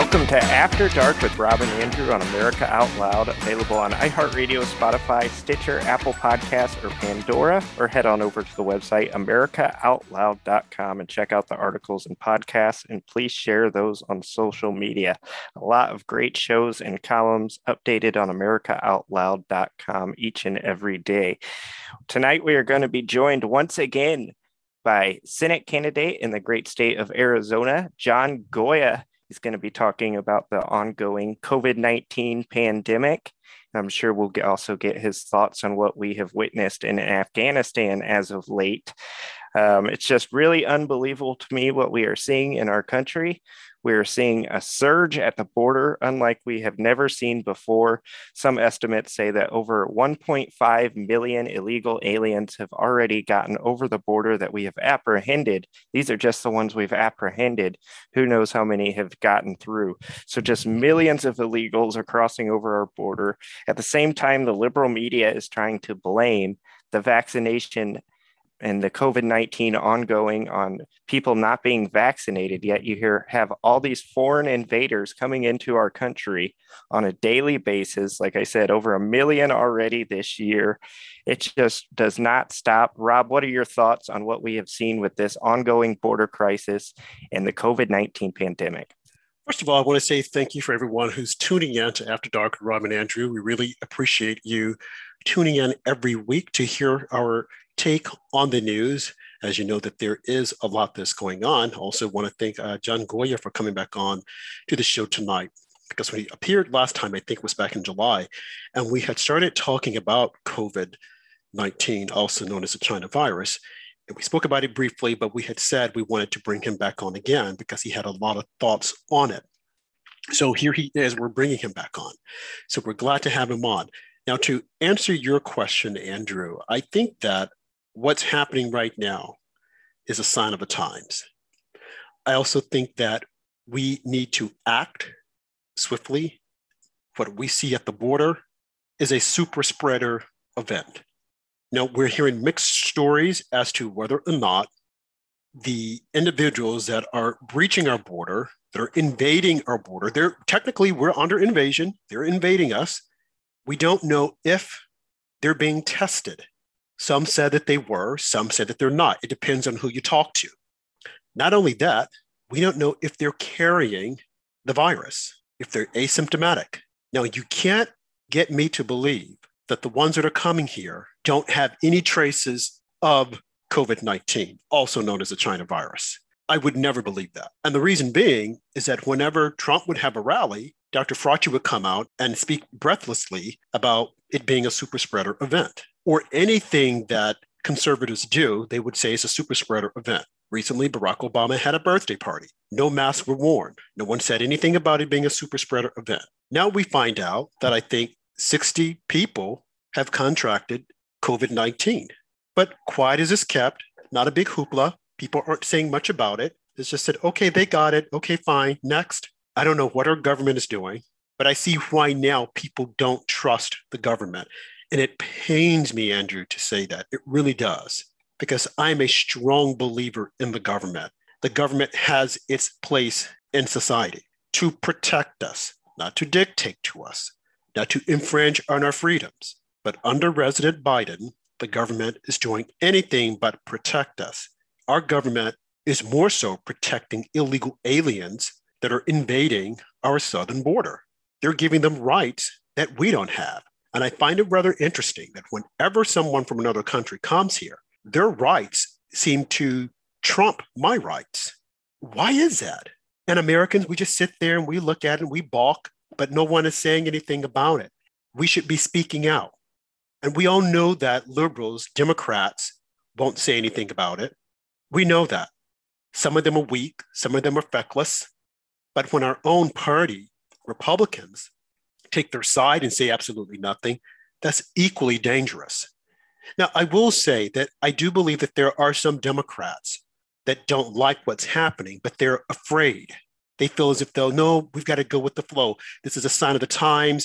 Welcome to After Dark with Rob and Andrew on America Out Loud, available on iHeartRadio, Spotify, Stitcher, Apple Podcasts, or Pandora, or head on over to the website americaoutloud.com and check out the articles and podcasts, and please share those on social media. A lot of great shows and columns updated on americaoutloud.com each and every day. Tonight we are going to be joined once again by Senate candidate in the great state of Arizona, John Goya. He's going to be talking about the ongoing COVID-19 pandemic. I'm sure we'll also get his thoughts on what we have witnessed in Afghanistan as of late. It's just really unbelievable to me what we are seeing in our country. We are seeing a surge at the border, unlike we have never seen before. Some estimates say that over 1.5 million illegal aliens have already gotten over the border that we have apprehended. These are just the ones we've apprehended. Who knows how many have gotten through? So just millions of illegals are crossing over our border. At the same time, the liberal media is trying to blame the vaccination and the COVID-19 ongoing on people not being vaccinated, yet you have all these foreign invaders coming into our country on a daily basis. Like I said, over 1 million already this year. It just does not stop. Rob, what are your thoughts on what we have seen with this ongoing border crisis and the COVID-19 pandemic? First of all, I want to say thank you for everyone who's tuning in to After Dark with Rob and Andrew. We really appreciate you tuning in every week to hear our take on the news. As you know, that there is a lot that's going on. Also want to thank John Goya for coming back on to the show tonight, because when he appeared last time, I think it was back in July, and we had started talking about COVID-19, also known as the China virus. And we spoke about it briefly, but we had said we wanted to bring him back on again because he had a lot of thoughts on it. So here he is, we're bringing him back on. So we're glad to have him on. Now, to answer your question, Andrew, I think that what's happening right now is a sign of the times. I also think that we need to act swiftly. What we see at the border is a super spreader event. Now, we're hearing mixed stories as to whether or not the individuals that are breaching our border, that are invading our border, we're under invasion, they're invading us. We don't know if they're being tested. Some said that they were, some said that they're not. It depends on who you talk to. Not only that, we don't know if they're carrying the virus, if they're asymptomatic. Now, you can't get me to believe that the ones that are coming here don't have any traces of COVID-19, also known as the China virus. I would never believe that. And the reason being is that whenever Trump would have a rally, Dr. Fauci would come out and speak breathlessly about it being a super spreader event. Or anything that conservatives do, they would say is a super spreader event. Recently, Barack Obama had a birthday party. No masks were worn. No one said anything about it being a super spreader event. Now we find out that I think 60 people have contracted COVID-19. But quiet as is kept, not a big hoopla. People aren't saying much about it. It's just said, okay, they got it. Okay, fine. Next. I don't know what our government is doing, but I see why now people don't trust the government. And it pains me, Andrew, to say that. It really does, because I'm a strong believer in the government. The government has its place in society to protect us, not to dictate to us, not to infringe on our freedoms. But under President Biden, the government is doing anything but protect us. Our government is more so protecting illegal aliens that are invading our southern border. They're giving them rights that we don't have. And I find it rather interesting that whenever someone from another country comes here, their rights seem to trump my rights. Why is that? And Americans, we just sit there and we look at it and we balk, but no one is saying anything about it. We should be speaking out. And we all know that liberals, Democrats, won't say anything about it. We know that. Some of them are weak, some of them are feckless. But when our own party, Republicans, take their side and say absolutely nothing, that's equally dangerous. Now, I will say that I do believe that there are some Democrats that don't like what's happening, but they're afraid. They feel as if we've got to go with the flow. This is a sign of the times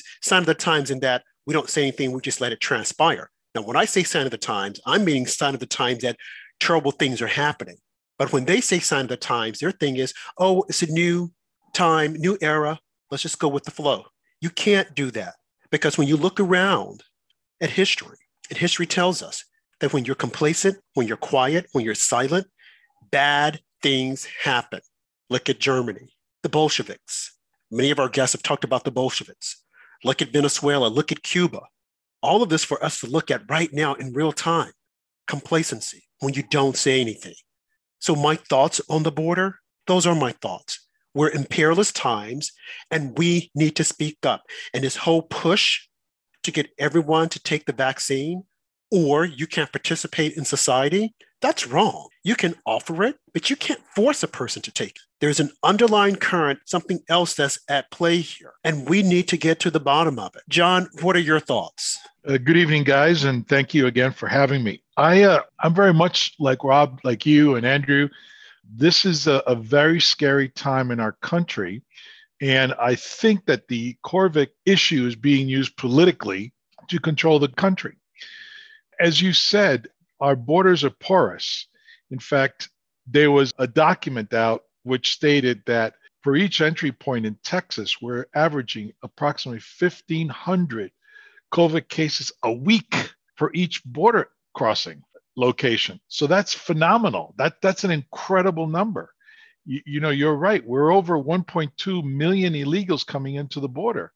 in that we don't say anything, we just let it transpire. Now, when I say sign of the times, I'm meaning sign of the times that terrible things are happening. But when they say sign of the times, their thing is, oh, it's a new time, new era. Let's just go with the flow. You can't do that because when you look around at history, and history tells us that when you're complacent, when you're quiet, when you're silent, bad things happen. Look at Germany, the Bolsheviks. Many of our guests have talked about the Bolsheviks. Look at Venezuela, look at Cuba. All of this for us to look at right now in real time. Complacency, when you don't say anything. So my thoughts on the border, those are my thoughts. We're in perilous times and we need to speak up. And this whole push to get everyone to take the vaccine or you can't participate in society, that's wrong. You can offer it, but you can't force a person to take it. There's an underlying current, something else that's at play here, and we need to get to the bottom of it. John, what are your thoughts? Good evening, guys, and thank you again for having me. I'm very much like Rob, like you and Andrew. This is a very scary time in our country, and I think that the Corvick issue is being used politically to control the country. As you said, our borders are porous. In fact, there was a document out which stated that for each entry point in Texas, we're averaging approximately 1,500 COVID cases a week for each border crossing location. So that's phenomenal. That's an incredible number. You know, you're right. We're over 1.2 million illegals coming into the border.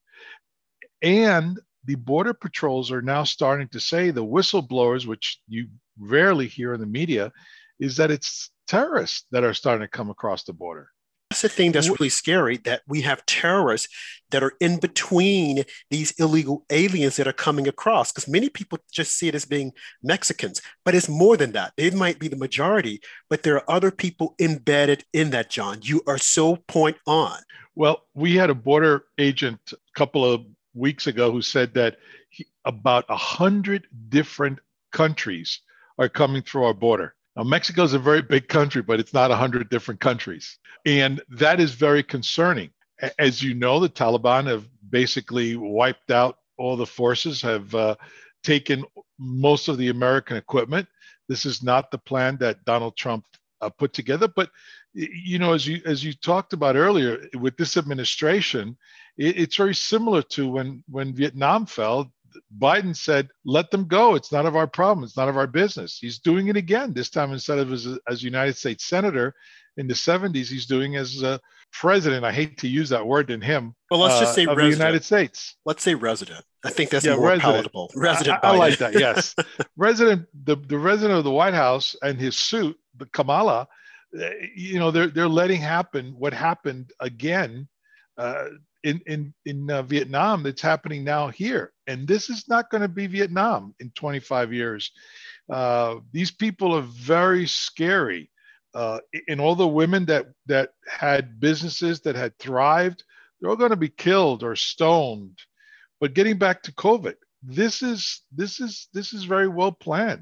And the border patrols are now starting to say, the whistleblowers, which you rarely hear in the media, is that it's terrorists that are starting to come across the border. That's the thing that's really scary, that we have terrorists that are in between these illegal aliens that are coming across, because many people just see it as being Mexicans, but it's more than that. It might be the majority, but there are other people embedded in that, John. You are so point on. Well, we had a border agent a couple of weeks ago who said that about 100 different countries are coming through our border. Now, Mexico is a very big country, but it's not 100 different countries. And that is very concerning. As you know, the Taliban have basically wiped out all the forces, have taken most of the American equipment. This is not the plan that Donald Trump put together. But, you know, as you talked about earlier, with this administration, it's very similar to when Vietnam fell. Biden said, let them go. It's none of our problem. It's none of our business. He's doing it again. This time, instead of as United States Senator in the 70s, he's doing as a president. I hate to use that word in him. Well, let's just say of resident. The United States. Let's say resident. I think that's more palatable. Resident. I like that, yes. Resident, the resident of the White House and his suit, the Kamala, you know, they're letting happen what happened again in Vietnam. That's happening now here, and this is not going to be Vietnam in 25 years. These people are very scary, and all the women that had businesses that had thrived, they're all going to be killed or stoned. But getting back to COVID, this is very well planned.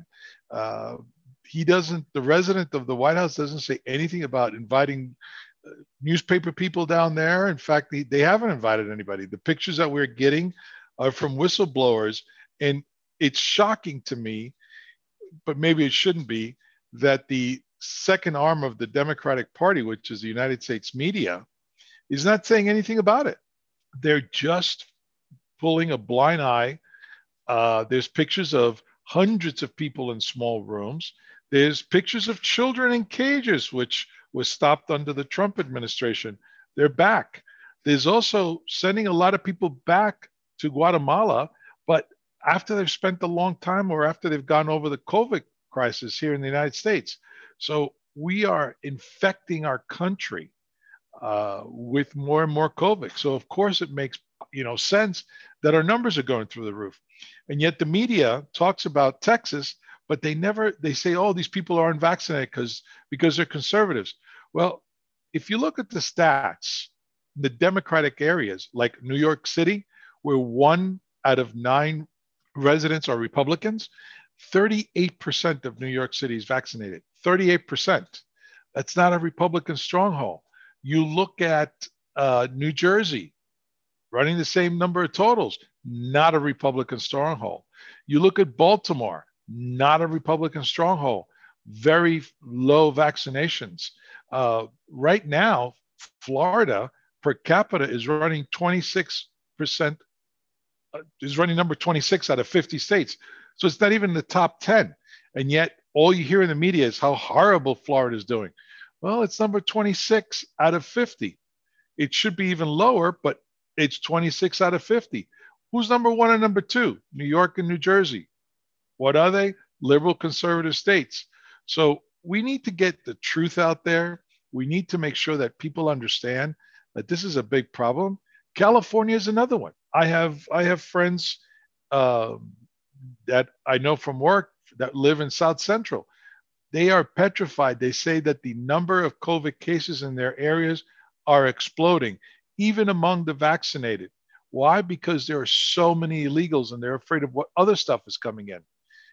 The resident of the White House doesn't say anything about inviting newspaper people down there. In fact, they haven't invited anybody. The pictures that we're getting are from whistleblowers. And it's shocking to me, but maybe it shouldn't be, that the second arm of the Democratic Party, which is the United States media, is not saying anything about it. They're just pulling a blind eye. There's pictures of hundreds of people in small rooms. There's pictures of children in cages, which was stopped under the Trump administration. They're back. There's also sending a lot of people back to Guatemala, but after they've spent a long time or after they've gone over the COVID crisis here in the United States. So we are infecting our country with more and more COVID. So of course it makes sense that our numbers are going through the roof. And yet the media talks about Texas, but they say, oh, these people are unvaccinated because they're conservatives. Well, if you look at the stats, the Democratic areas like New York City, where 1 out of 9 residents are Republicans, 38% of New York City is vaccinated. 38%. That's not a Republican stronghold. You look at New Jersey, running the same number of totals, not a Republican stronghold. You look at Baltimore, not a Republican stronghold, very low vaccinations. Right now, Florida, per capita is running 26%, is running number 26 out of 50 states. So it's not even in the top 10. And yet all you hear in the media is how horrible Florida is doing. Well, it's number 26 out of 50. It should be even lower, but it's 26 out of 50. Who's number one and number two? New York and New Jersey. What are they? Liberal conservative states. So we need to get the truth out there. We need to make sure that people understand that this is a big problem. California is another one. I have friends that I know from work that live in South Central. They are petrified. They say that the number of COVID cases in their areas are exploding, even among the vaccinated. Why? Because there are so many illegals and they're afraid of what other stuff is coming in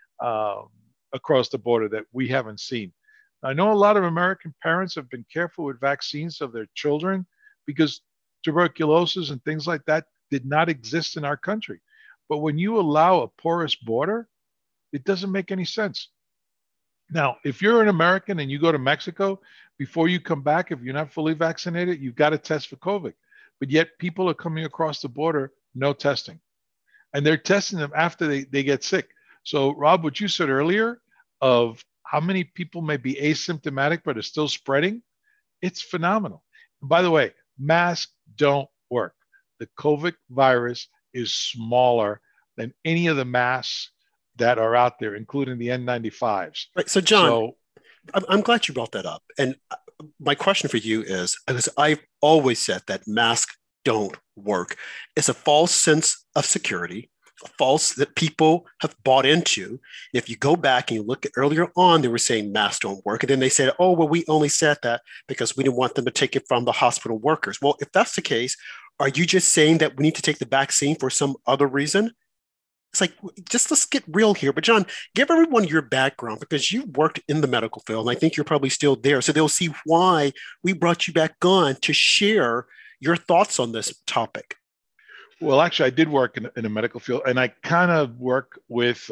across the border that we haven't seen. I know a lot of American parents have been careful with vaccines of their children because tuberculosis and things like that did not exist in our country. But when you allow a porous border, it doesn't make any sense. Now, if you're an American and you go to Mexico, before you come back, if you're not fully vaccinated, you've got to test for COVID. But yet people are coming across the border, no testing. And they're testing them after they get sick. So Rob, what you said earlier of how many people may be asymptomatic but are still spreading, it's phenomenal. And by the way, masks don't work. The COVID virus is smaller than any of the masks that are out there, including the N95s. Right. So John, I'm glad you brought that up. And my question for you is, because I've always said that masks don't work. It's a false sense of security, false that people have bought into. If you go back and you look at earlier on, they were saying masks don't work. And then they said, oh, well, we only said that because we didn't want them to take it from the hospital workers. Well, if that's the case, are you just saying that we need to take the vaccine for some other reason? It's like, just let's get real here. But John, give everyone your background because you worked in the medical field, and I think you're probably still there. So they'll see why we brought you back on to share your thoughts on this topic. Well, actually, I did work in a medical field, and I kind of work with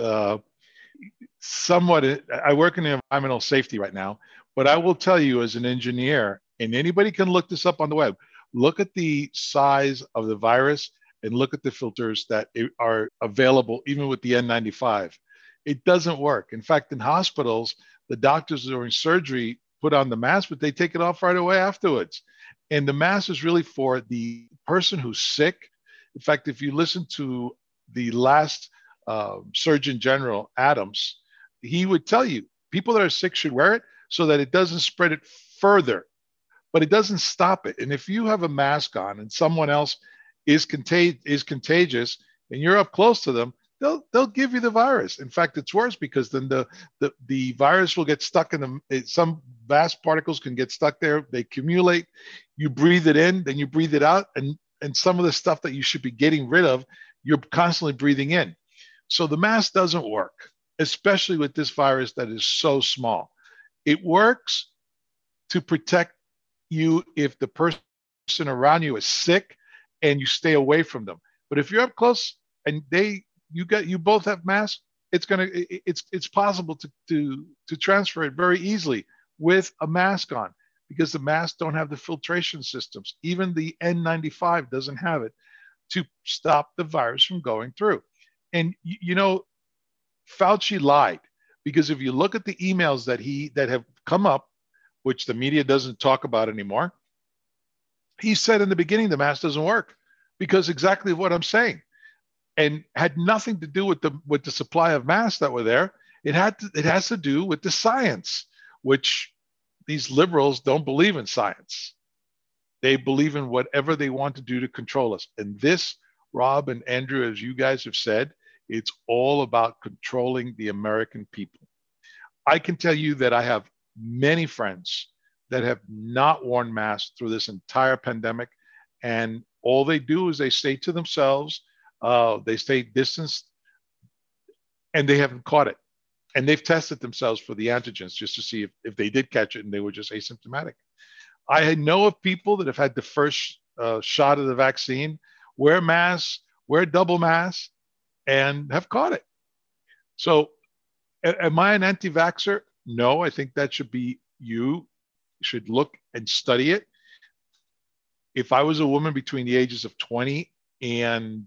somewhat. I work in environmental safety right now, but I will tell you as an engineer, and anybody can look this up on the web, look at the size of the virus and look at the filters that are available even with the N95. It doesn't work. In fact, in hospitals, the doctors during surgery put on the mask, but they take it off right away afterwards. And the mask is really for the person who's sick. In fact, if you listen to the last Surgeon General, Adams, he would tell you people that are sick should wear it so that it doesn't spread it further, but it doesn't stop it. And if you have a mask on and someone else is contagious and you're up close to them, they'll give you the virus. In fact, it's worse because then the virus will get stuck in some vast particles can get stuck there. They accumulate. You breathe it in, then you breathe it out, and some of the stuff that you should be getting rid of, you're constantly breathing in. So the mask doesn't work, especially with this virus that is so small. It works to protect you if the person around you is sick and you stay away from them. But if you're up close and you both have masks, it's possible to transfer it very easily with a mask on because the masks don't have the filtration systems. Even the N95 doesn't have it to stop the virus from going through. And Fauci lied because if you look at the emails that have come up, which the media doesn't talk about anymore, he said in the beginning the mask doesn't work because exactly what I'm saying, and had nothing to do with the supply of masks that were there. It has to do with the science, which these liberals don't believe in science. They believe in whatever they want to do to control us. And this, Rob and Andrew, as you guys have said, it's all about controlling the American people. I can tell you that I have many friends that have not worn masks through this entire pandemic. And all they do is they stay to themselves, they stay distanced, and they haven't caught it. And they've tested themselves for the antigens just to see if they did catch it and they were just asymptomatic. I know of people that have had the first shot of the vaccine, wear masks, wear double masks, and have caught it. So am I an anti-vaxxer? No, I think that should be you should look and study it. if I was a woman between the ages of 20 and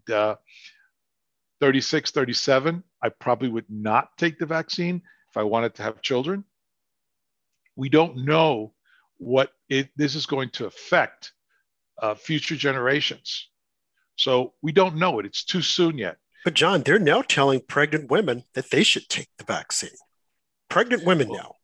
36, 37, I probably would not take the vaccine if I wanted to have children. We don't know what this is going to affect future generations. So we don't know it. It's too soon yet. But John, they're now telling pregnant women that they should take the vaccine. Pregnant women now.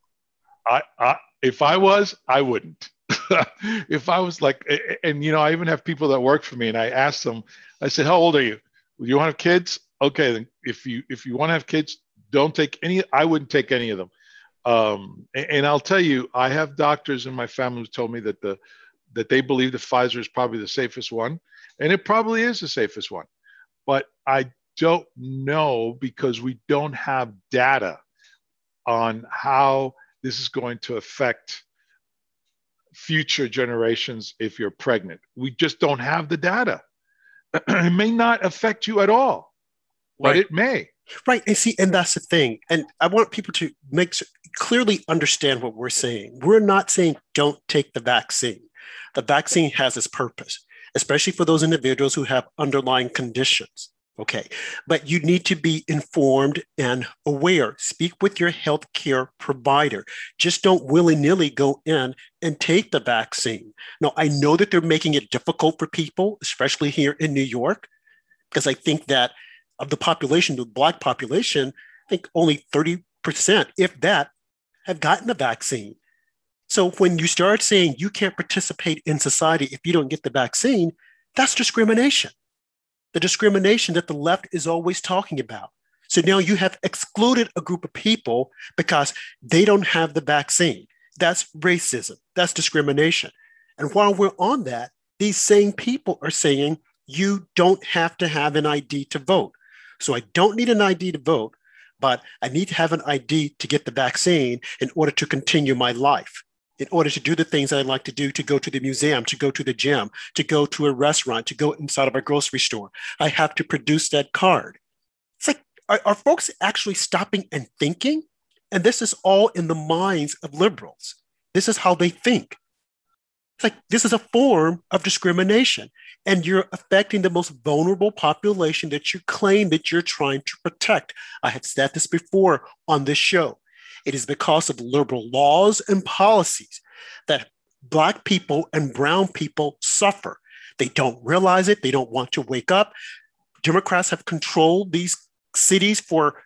If I was, I wouldn't. If I was like, and I even have people that work for me, and I asked them, I said, how old are you? Do you want to have kids? Okay, then if you want to have kids, don't take any. I wouldn't take any of them. And I'll tell you, I have doctors in my family who told me that they believe that Pfizer is probably the safest one, and it probably is the safest one. But I don't know because we don't have data on how this is going to affect future generations if you're pregnant. We just don't have the data. It may not affect you at all, but it may. Right. And see, and that's the thing. And I want people to clearly understand what we're saying. We're not saying don't take the vaccine. The vaccine has its purpose, especially for those individuals who have underlying conditions. Okay. But you need to be informed and aware. Speak with your healthcare provider. Just don't willy-nilly go in and take the vaccine. Now, I know that they're making it difficult for people, especially here in New York, because I think that of the population, the Black population, I think only 30%, if that, have gotten the vaccine. So when you start saying you can't participate in society if you don't get the vaccine, that's discrimination. The discrimination that the left is always talking about. So now you have excluded a group of people because they don't have the vaccine. That's racism. That's discrimination. And while we're on that, these same people are saying you don't have to have an ID to vote. So I don't need an ID to vote, but I need to have an ID to get the vaccine in order to continue my life, in order to do the things I'd like to do, to go to the museum, to go to the gym, to go to a restaurant, to go inside of a grocery store. I have to produce that card. It's like, are folks actually stopping and thinking? And this is all in the minds of liberals. This is how they think. It's like, this is a form of discrimination, and you're affecting the most vulnerable population that you claim that you're trying to protect. I have said this before on this show. It is because of liberal laws and policies that Black people and brown people suffer. They don't realize it. They don't want to wake up. Democrats have controlled these cities for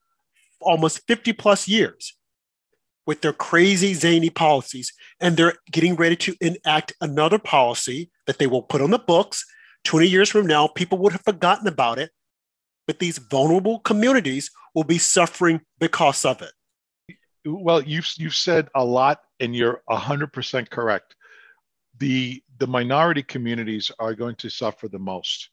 almost 50 plus years with their crazy, zany policies. And they're getting ready to enact another policy that they will put on the books. 20 years from now, people would have forgotten about it, but these vulnerable communities will be suffering because of it. Well, you've said a lot, and you're 100% correct. The minority communities are going to suffer the most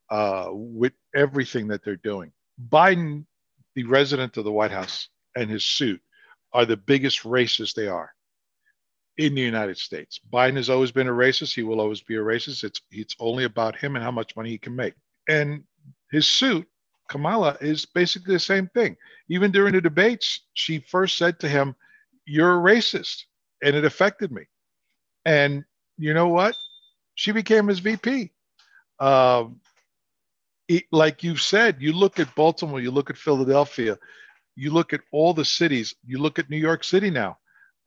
with everything that they're doing. Biden, the resident of the White House, and his suit are the biggest racists they are in the United States. Biden has always been a racist. He will always be a racist. It's only about him and how much money he can make. And his suit, Kamala, is basically the same thing. Even during the debates, she first said to him, "You're a racist," and it affected me. And you know what? She became his VP. Like you said, you look at Baltimore, you look at Philadelphia, you look at all the cities, you look at New York City now.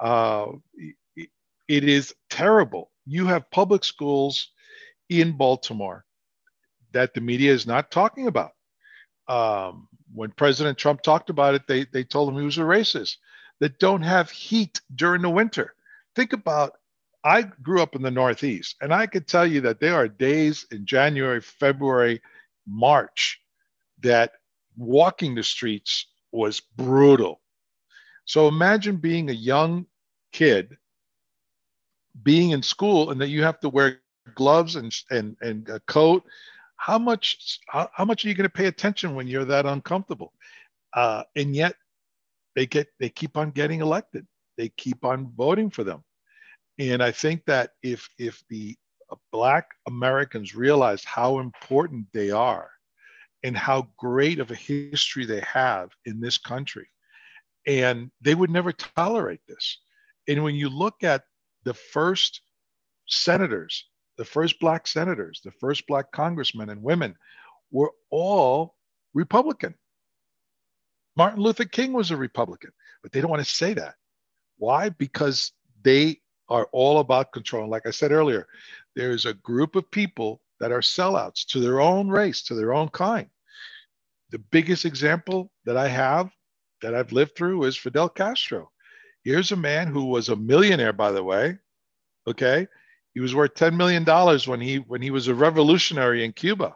It is terrible. You have public schools in Baltimore that the media is not talking about. When President Trump talked about it, they told him he was a racist, that don't have heat during the winter. Think about, I grew up in the Northeast, and I could tell you that there are days in January, February, March that walking the streets was brutal. So imagine being a young kid, being in school, and that you have to wear gloves and a coat. How much are you going to pay attention when you're that uncomfortable? And yet they keep on getting elected. They keep on voting for them. And I think that if the Black Americans realized how important they are and how great of a history they have in this country, and they would never tolerate this. And when you look at the first senators the first Black senators, the first Black congressmen and women were all Republican. Martin Luther King was a Republican, but they don't want to say that. Why? Because they are all about control. And like I said earlier, there's a group of people that are sellouts to their own race, to their own kind. The biggest example that I have, that I've lived through, is Fidel Castro. Here's a man who was a millionaire, by the way. Okay. He was worth $10 million when he was a revolutionary in Cuba.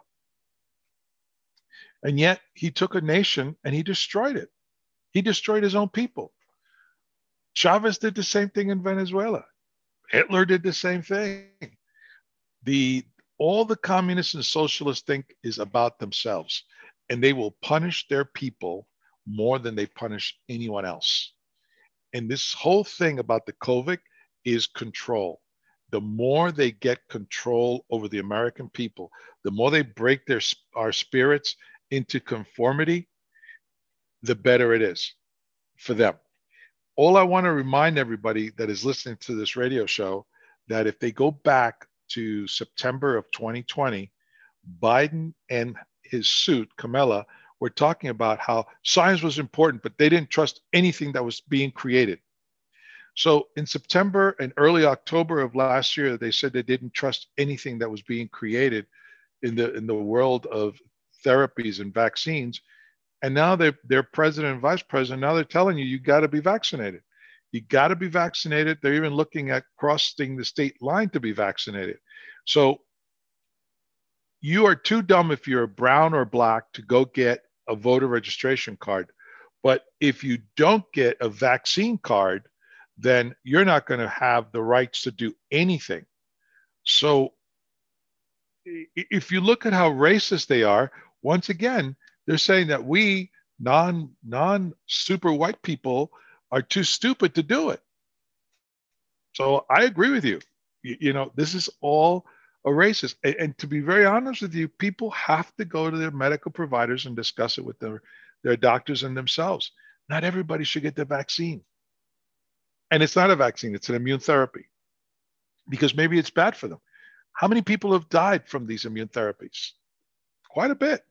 And yet he took a nation and he destroyed it. He destroyed his own people. Chavez did the same thing in Venezuela. Hitler did the same thing. All the communists and socialists think is about themselves, and they will punish their people more than they punish anyone else. And this whole thing about the COVID is control. The more they get control over the American people, the more they break our spirits into conformity, the better it is for them. All I want to remind everybody that is listening to this radio show, that if they go back to September of 2020, Biden and his suit, Kamala, were talking about how science was important, but they didn't trust anything that was being created. So in September and early October of last year, they said they didn't trust anything that was being created in the world of therapies and vaccines. And now they're president and vice president. Now they're telling you got to be vaccinated. You got to be vaccinated. They're even looking at crossing the state line to be vaccinated. So you are too dumb if you're brown or Black to go get a voter registration card. But if you don't get a vaccine card, then you're not going to have the rights to do anything. So if you look at how racist they are, once again, they're saying that we non-super white people are too stupid to do it. So I agree with you. You know, this is all a racist. And to be very honest with you, people have to go to their medical providers and discuss it with their doctors and themselves. Not everybody should get the vaccine. And it's not a vaccine, it's an immune therapy, because maybe it's bad for them. How many people have died from these immune therapies? Quite a bit.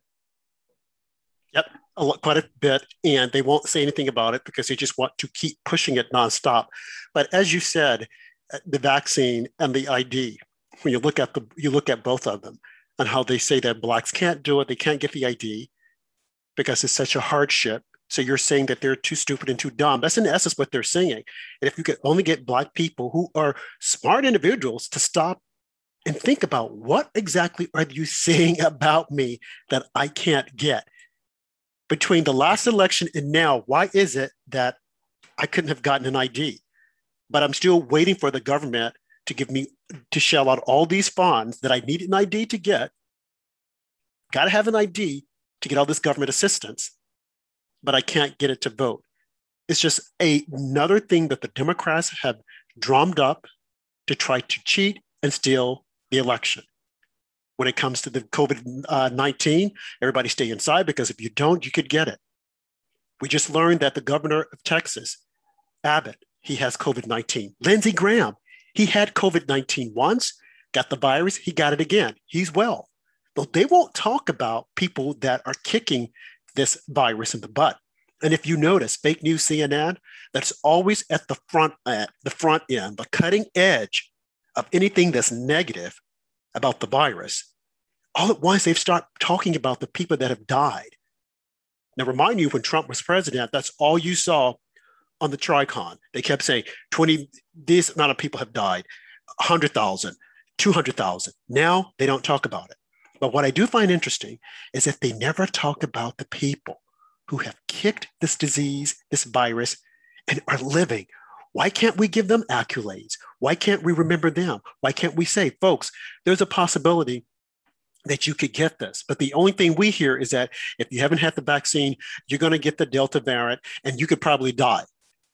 Yep, quite a bit. And they won't say anything about it because they just want to keep pushing it nonstop. But as you said, the vaccine and the ID, when you look at both of them and how they say that Blacks can't do it, they can't get the ID because it's such a hardship. So you're saying that they're too stupid and too dumb. That's in essence what they're saying. And if you could only get Black people who are smart individuals to stop and think about what exactly are you saying about me that I can't get? Between the last election and now, why is it that I couldn't have gotten an ID? But I'm still waiting for the government to shell out all these funds that I need an ID to get. Got to have an ID to get all this government assistance, but I can't get it to vote. It's just another thing that the Democrats have drummed up to try to cheat and steal the election. When it comes to the COVID-19, everybody stay inside, because if you don't, you could get it. We just learned that the governor of Texas, Abbott, he has COVID-19. Lindsey Graham, he had COVID-19 once, got the virus, he got it again. He's well. But they won't talk about people that are kicking this virus in the butt. And if you notice, fake news CNN, that's always at the front end, the cutting edge of anything that's negative about the virus. All at once, they've started talking about the people that have died. Now, remind you, when Trump was president, that's all you saw on the Tricon. They kept saying this amount of people have died, 100,000, 200,000. Now they don't talk about it. But what I do find interesting is that they never talk about the people who have kicked this disease, this virus, and are living. Why can't we give them accolades? Why can't we remember them? Why can't we say, folks, there's a possibility that you could get this? But the only thing we hear is that if you haven't had the vaccine, you're going to get the Delta variant and you could probably die.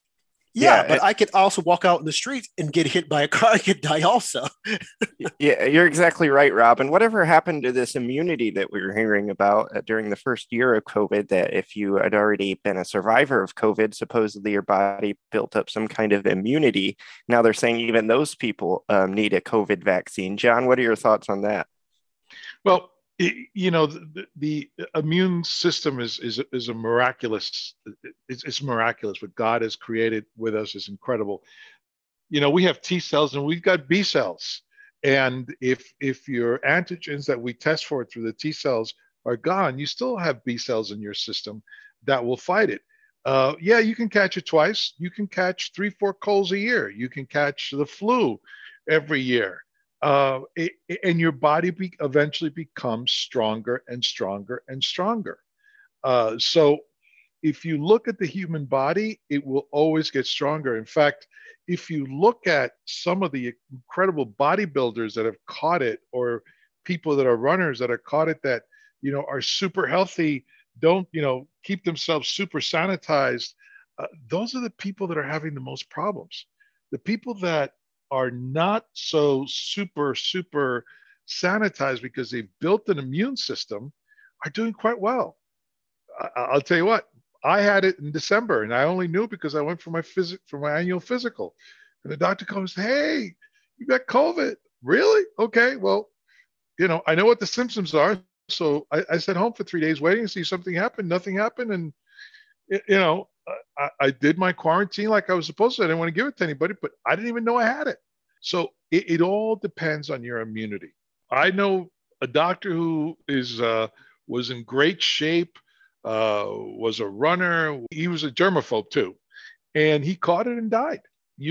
Yeah, Yeah, but I could also walk out in the streets and get hit by a car. I could die also. yeah, you're exactly right, Rob. And whatever happened to this immunity that we were hearing about during the first year of COVID, that if you had already been a survivor of COVID, supposedly your body built up some kind of immunity. Now they're saying even those people need a COVID vaccine. John, what are your thoughts on that? Well, the immune system is a miraculous. It's miraculous. What God has created with us is incredible. We have T cells and we've got B cells. And if your antigens that we test for through the T cells are gone, you still have B cells in your system that will fight it. Yeah, you can catch it twice. You can catch 3-4 colds a year. You can catch the flu every year. And your body eventually becomes stronger and stronger and stronger. So if you look at the human body, it will always get stronger. In fact, if you look at some of the incredible bodybuilders that have caught it, or people that are runners that are caught it, that are super healthy, don't keep themselves super sanitized, those are the people that are having the most problems. The people that are not so super sanitized because they've built an immune system are doing quite well. I'll tell you what, I had it in December, and I only knew because I went for my annual physical, and the doctor comes, "Hey, you got COVID." Really? Okay. Well, I know what the symptoms are. So I sat home for 3 days waiting to see something happen. Nothing happened. And, I did my quarantine like I was supposed to. I didn't want to give it to anybody, but I didn't even know I had it. So it all depends on your immunity. I know a doctor who was in great shape, was a runner. He was a germaphobe too. And he caught it and died.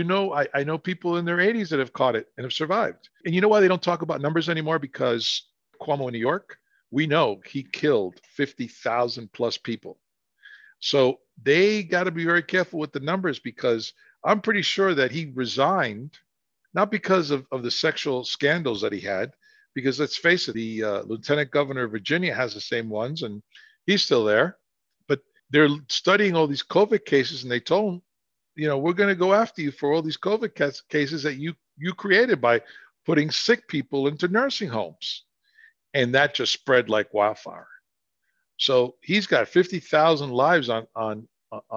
I know people in their 80s that have caught it and have survived. And you know why they don't talk about numbers anymore? Because Cuomo in New York, we know he killed 50,000 plus people. So they got to be very careful with the numbers, because I'm pretty sure that he resigned, not because of the sexual scandals that he had, because let's face it, the lieutenant governor of Virginia has the same ones and he's still there. But they're studying all these COVID cases, and they told him, we're going to go after you for all these COVID cases that you created by putting sick people into nursing homes. And that just spread like wildfire. So he's got 50,000 lives on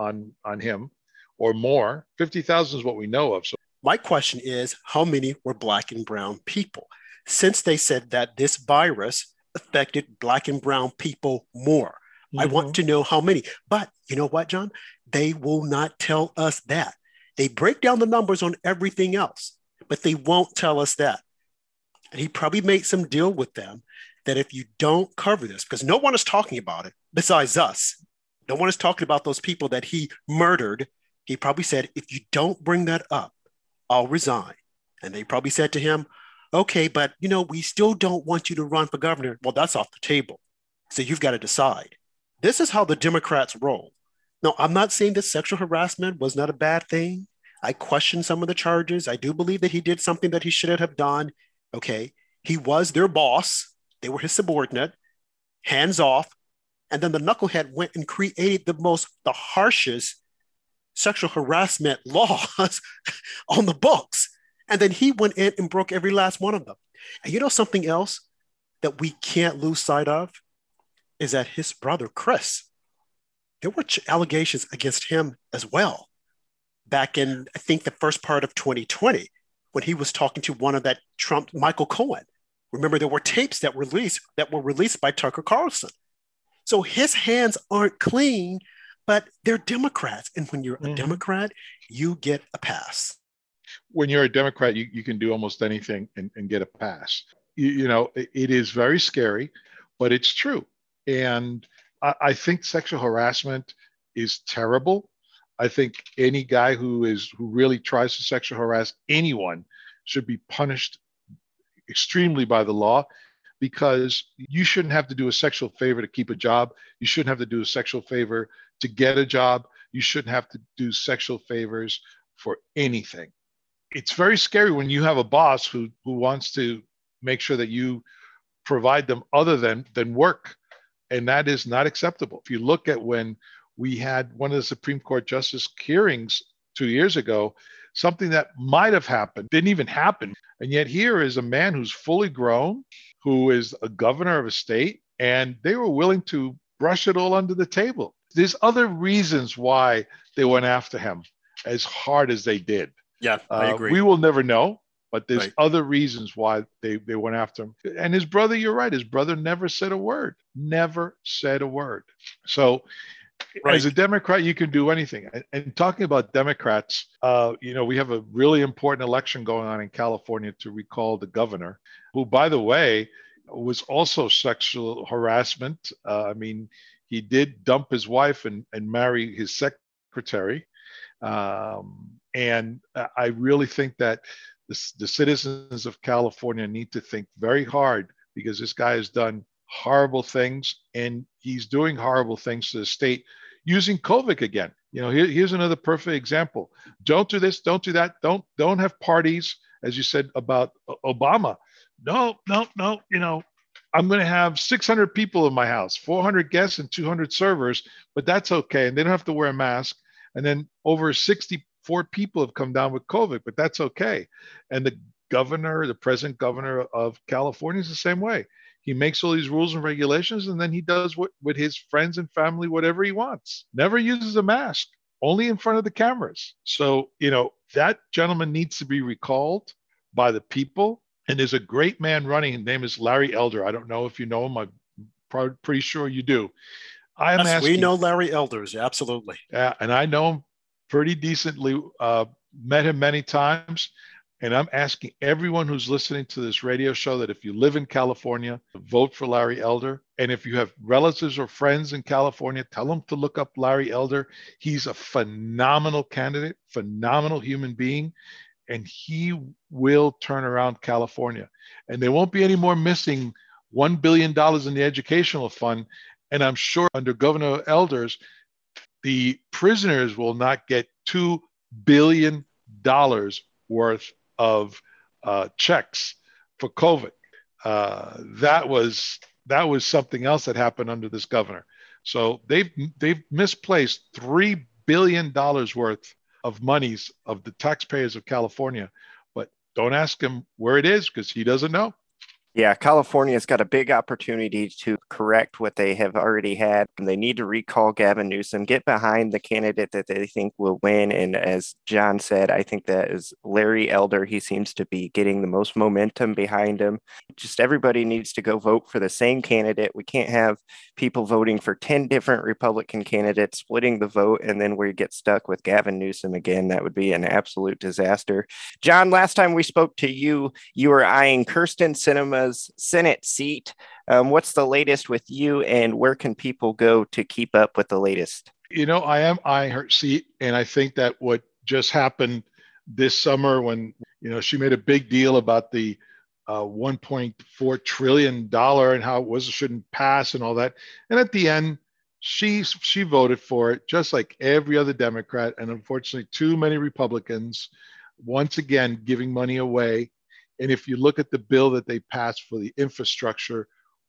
him, or more. 50,000 is what we know of. So my question is, how many were Black and brown people? Since they said that this virus affected Black and brown people more, I want to know how many. But you know what, John? They will not tell us that. They break down the numbers on everything else, but they won't tell us that. And he probably made some deal with them that if you don't cover this, because no one is talking about it besides us, no one is talking about those people that he murdered. He probably said, if you don't bring that up, I'll resign. And they probably said to him, okay, but we still don't want you to run for governor. Well, that's off the table. So you've got to decide. This is how the Democrats roll. Now, I'm not saying that sexual harassment was not a bad thing. I question some of the charges. I do believe that he did something that he shouldn't have done. Okay. He was their boss. They were his subordinate, hands off. And then the knucklehead went and created the harshest sexual harassment laws on the books. And then he went in and broke every last one of them. And something else that we can't lose sight of is that his brother, Chris, there were allegations against him as well. Back in, I think, the first part of 2020, when he was talking to one of that Trump, Michael Cohen. Remember, there were tapes that were released by Tucker Carlson. So his hands aren't clean, but they're Democrats. And when you're a Democrat, you get a pass. When you're a Democrat, you can do almost anything and get a pass. It is very scary, but it's true. And I think sexual harassment is terrible. I think any guy who really tries to sexually harass anyone should be punished extremely by the law, because you shouldn't have to do a sexual favor to keep a job. You shouldn't have to do a sexual favor to get a job. You shouldn't have to do sexual favors for anything. It's very scary when you have a boss who wants to make sure that you provide them other than work. And that is not acceptable. If you look at when we had one of the Supreme Court justice hearings 2 years ago, something that might have happened didn't even happen. And yet here is a man who's fully grown, who is a governor of a state, and they were willing to brush it all under the table. There's other reasons why they went after him as hard as they did. Yeah, I agree. We will never know, but there's Right. other reasons why they went after him. And his brother, you're right, his brother never said a word, never said a word. So Right. as a Democrat, you can do anything. And talking about Democrats, we have a really important election going on in California to recall the governor, who, by the way, was also sexual harassment. He did dump his wife and marry his secretary. And I really think that the citizens of California need to think very hard, because this guy has done horrible things, and he's doing horrible things to the state using COVID again. Here's another perfect example. Don't do this, don't do that, don't have parties, as you said about Obama. No. I'm going to have 600 people in my house, 400 guests and 200 servers, but that's okay. And they don't have to wear a mask. And then over 64 people have come down with COVID, but that's okay. And the present governor of California is the same way. He makes all these rules and regulations, and then he does with his friends and family, whatever he wants. Never uses a mask, only in front of the cameras. So, that gentleman needs to be recalled by the people. And there's a great man running. His name is Larry Elder. I don't know if you know him. I'm pretty sure you do. Yes, we know Larry Elders, absolutely. Yeah, and I know him pretty decently. Met him many times. And I'm asking everyone who's listening to this radio show that if you live in California, vote for Larry Elder. And if you have relatives or friends in California, tell them to look up Larry Elder. He's a phenomenal candidate, phenomenal human being, and he will turn around California. And there won't be any more missing $1 billion in the educational fund. And I'm sure under Governor Elders, the prisoners will not get $2 billion worth of checks for COVID. That was something else that happened under this governor. So they've misplaced $3 billion worth of monies of the taxpayers of California. But don't ask him where it is, because he doesn't know. Yeah, California's got a big opportunity to correct what they have already had. They need to recall Gavin Newsom, get behind the candidate that they think will win. And as John said, I think that is Larry Elder. He seems to be getting the most momentum behind him. Just everybody needs to go vote for the same candidate. We can't have people voting for 10 different Republican candidates, splitting the vote, and then we get stuck with Gavin Newsom again. That would be an absolute disaster. John, last time we spoke to you, you were eyeing Kyrsten Sinema's Senate seat. What's the latest with you, and where can people go to keep up with the latest? I am eyeing her seat, and I think that what just happened this summer when, she made a big deal about the $1.4 trillion and how it shouldn't pass and all that. And at the end, she voted for it, just like every other Democrat. And unfortunately, too many Republicans, once again, giving money away. And if you look at the bill that they passed for the infrastructure,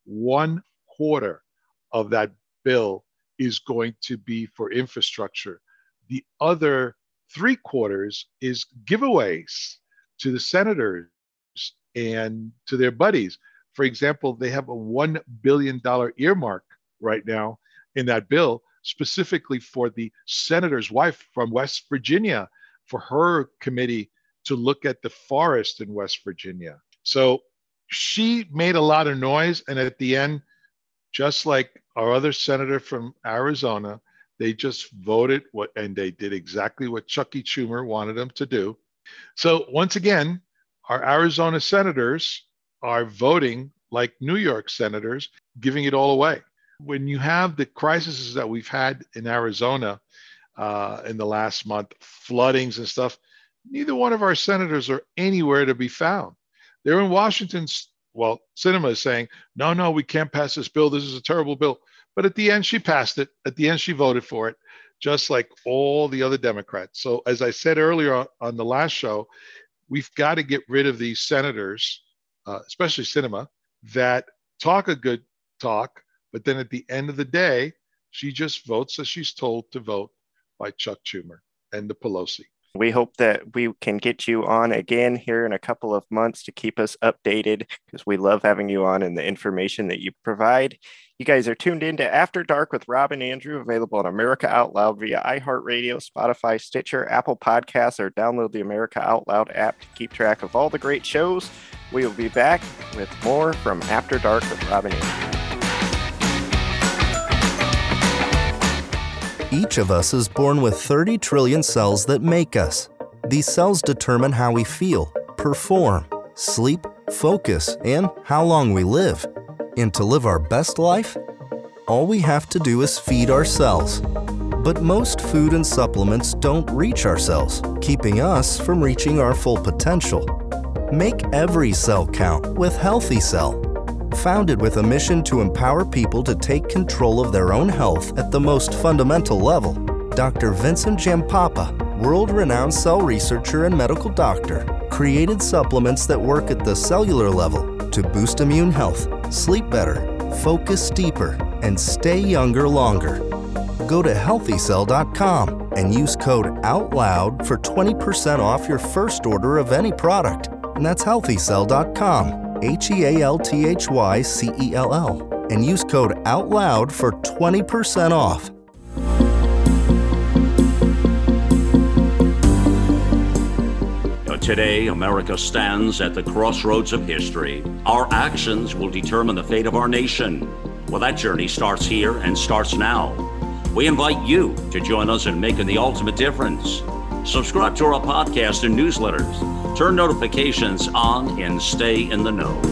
1/4 of that bill is going to be for infrastructure. The other 3/4 is giveaways to the senators and to their buddies. For example, they have a $1 billion earmark right now in that bill, specifically for the senator's wife from West Virginia, for her committee to look at the forest in West Virginia. So she made a lot of noise. And at the end, just like our other senator from Arizona, they just voted and they did exactly what Chucky Schumer wanted them to do. So once again, our Arizona senators are voting like New York senators, giving it all away. When you have the crises that we've had in Arizona in the last month, floodings and stuff, neither one of our senators are anywhere to be found. They're in Washington. Well, Sinema is saying, no, we can't pass this bill. This is a terrible bill. But at the end, she passed it. At the end, she voted for it, just like all the other Democrats. So as I said earlier on the last show, we've got to get rid of these senators, especially Sinema, that talk a good talk, but then at the end of the day, she just votes as she's told to vote by Chuck Schumer and the Pelosi. We hope that we can get you on again here in a couple of months to keep us updated, because we love having you on and the information that you provide. You guys are tuned in to After Dark with Rob and Andrew, available on America Out Loud via iHeartRadio, Spotify, Stitcher, Apple Podcasts, or download the America Out Loud app to keep track of all the great shows. We will be back with more from After Dark with Rob and Andrew. Each of us is born with 30 trillion cells that make us. These cells determine how we feel, perform, sleep, focus, and how long we live. And to live our best life, all we have to do is feed our cells. But most food and supplements don't reach our cells, keeping us from reaching our full potential. Make every cell count with Healthy Cell. Founded with a mission to empower people to take control of their own health at the most fundamental level, Dr. Vincent Giampapa, world-renowned cell researcher and medical doctor, created supplements that work at the cellular level to boost immune health, sleep better, focus deeper, and stay younger longer. Go to healthycell.com and use code OUTLOUD for 20% off your first order of any product. And that's healthycell.com. HEALTHYCELL, and use code OUTLOUD for 20% off. Today, America stands at the crossroads of history. Our actions will determine the fate of our nation. Well, that journey starts here and starts now. We invite you to join us in making the ultimate difference. Subscribe to our podcast and newsletters. Turn notifications on and stay in the know.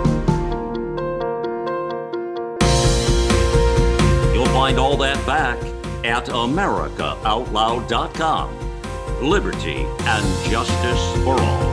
You'll find all that back at AmericaOutloud.com. Liberty and justice for all.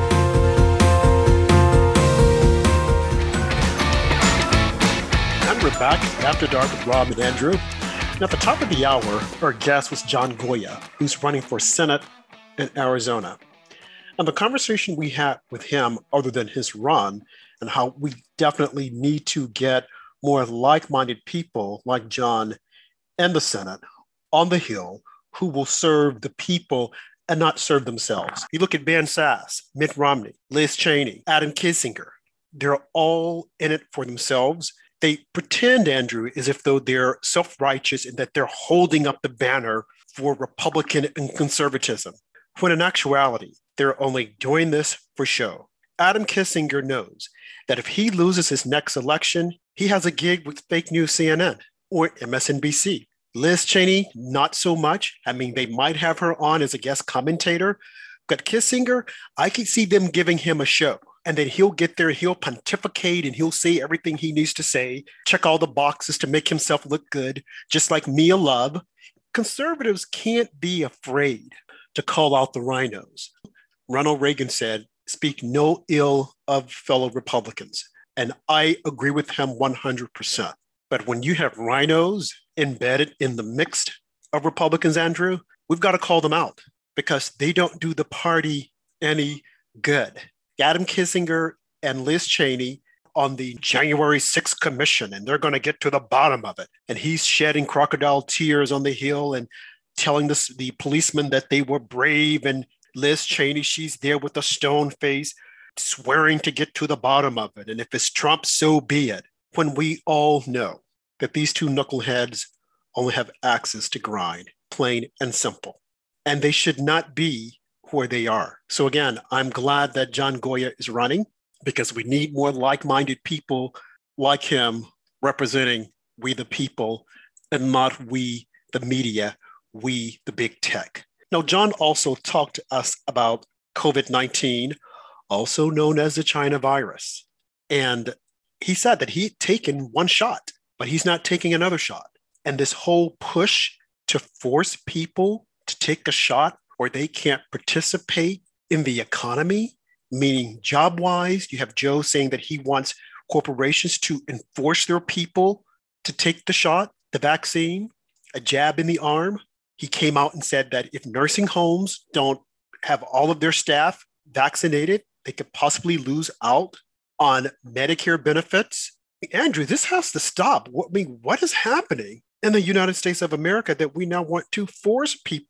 And we're back After Dark with Rob and Andrew. And at the top of the hour, our guest was John Goya, who's running for Senate in Arizona. And the conversation we had with him, other than his run, and how we definitely need to get more like-minded people like John in the Senate, on the Hill, who will serve the people and not serve themselves. You look at Ben Sasse, Mitt Romney, Liz Cheney, Adam Kinzinger. They're all in it for themselves. They pretend, Andrew, as if though they're self-righteous and that they're holding up the banner for Republican and conservatism, when in actuality, they're only doing this for show. Adam Kinzinger knows that if he loses his next election, he has a gig with fake news CNN or MSNBC. Liz Cheney, not so much. I mean, they might have her on as a guest commentator, but Kinzinger, I can see them giving him a show. And then he'll get there, he'll pontificate, and he'll say everything he needs to say, check all the boxes to make himself look good, just like Mia Love. Conservatives can't be afraid to call out the rhinos. Ronald Reagan said, speak no ill of fellow Republicans. And I agree with him 100%. But when you have rhinos embedded in the mix of Republicans, Andrew, we've got to call them out because they don't do the party any good. Adam Kinzinger and Liz Cheney on the January 6th commission, and they're going to get to the bottom of it. And he's shedding crocodile tears on the Hill and telling the policemen that they were brave. And Liz Cheney, she's there with a stone face, swearing to get to the bottom of it. And if it's Trump, so be it. When we all know that these two knuckleheads only have axes to grind, plain and simple. And they should not be where they are. So again, I'm glad that John Goya is running because we need more like-minded people like him representing we the people and not we the media, we the big tech. Now, John also talked to us about COVID-19, also known as the China virus. And he said that he'd taken one shot, but he's not taking another shot. And this whole push to force people to take a shot or they can't participate in the economy, meaning job-wise, you have Joe saying that he wants corporations to enforce their people to take the shot, the vaccine, a jab in the arm. He came out and said that if nursing homes don't have all of their staff vaccinated, they could possibly lose out on Medicare benefits. Andrew, this has to stop. What is happening in the United States of America that we now want to force people